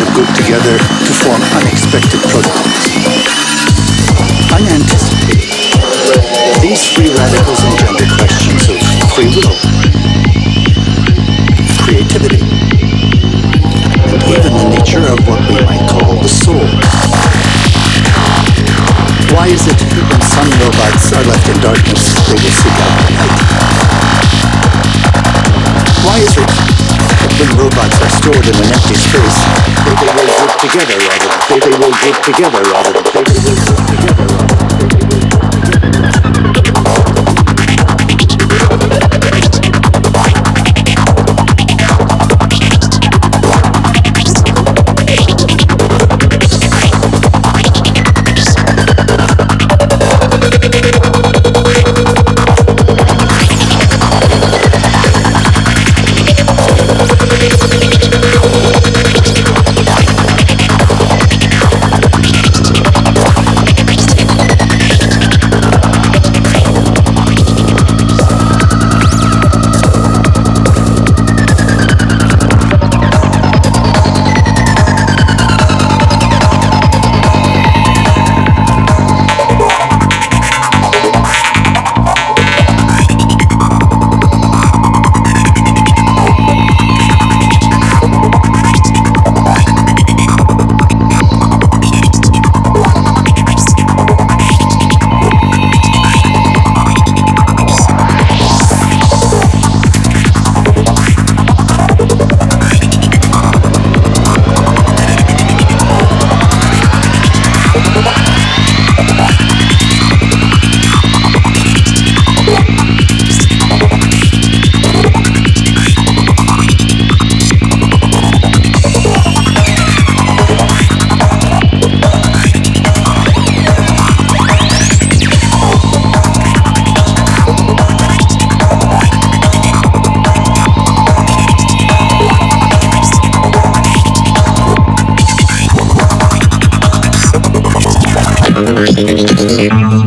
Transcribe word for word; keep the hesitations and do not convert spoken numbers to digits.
grouped together to form unexpected protocols. Unanticipated, these free radicals engender questions of free will, creativity, and even the nature of what we might call the soul. Why is it that when some robots are left in darkness, they will seek out the light? Why is it that when robots are stored in an empty space, they, they will group together rather than they, they will group together rather than they, they will group together rather than Thank you.